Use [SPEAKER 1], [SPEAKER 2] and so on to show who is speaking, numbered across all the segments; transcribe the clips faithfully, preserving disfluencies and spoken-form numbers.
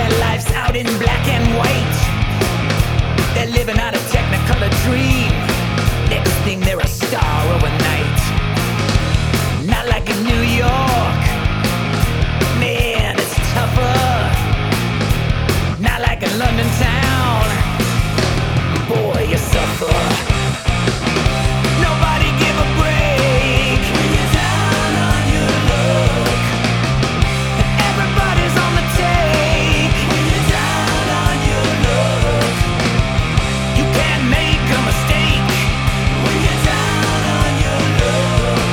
[SPEAKER 1] their lives out in black and white. They're living out a technicolor dream. Next thing they're a star overnight. Not like in New York, man, it's tougher. Not like in London town, boy, you suffer. Nobody give a break when you're down on your luck. Everybody's on the take when you're down on your luck. You can't make a mistake when you're down on your luck.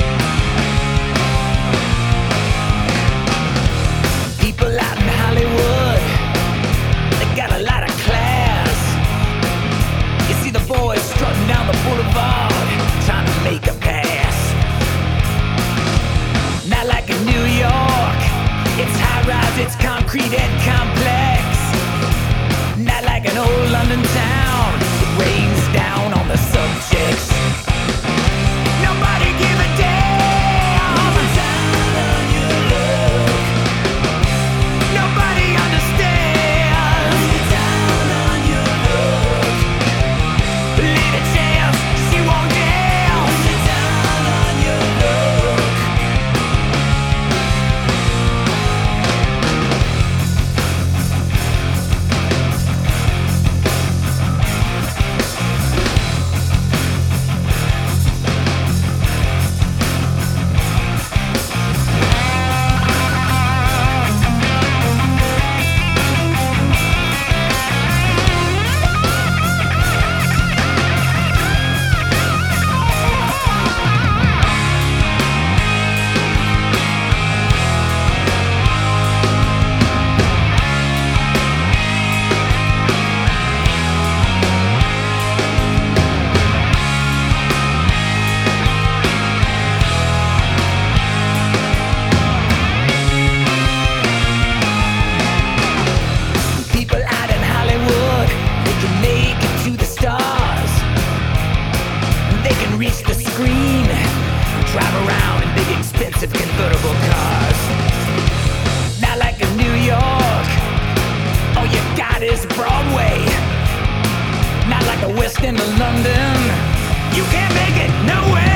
[SPEAKER 1] People out in Hollywood, they got a lot of class. You see the boys strutting down the boulevard, trying to make a pass. Not like in New York, it's high-rise, it's concrete and complex. Not like an old London town, it rains down on the subjects. Nobody give a damn. You're down on your luck. Nobody understands. You're down on your luck. Lady chance, she won't dance. You're down on your luck. People out in Hollywood, they can make it to the stars. They can reach the screen, drive around in big expensive convertible cars. Not like in New York, all you got is Broadway. Not like the West End of London, you can't make it nowhere.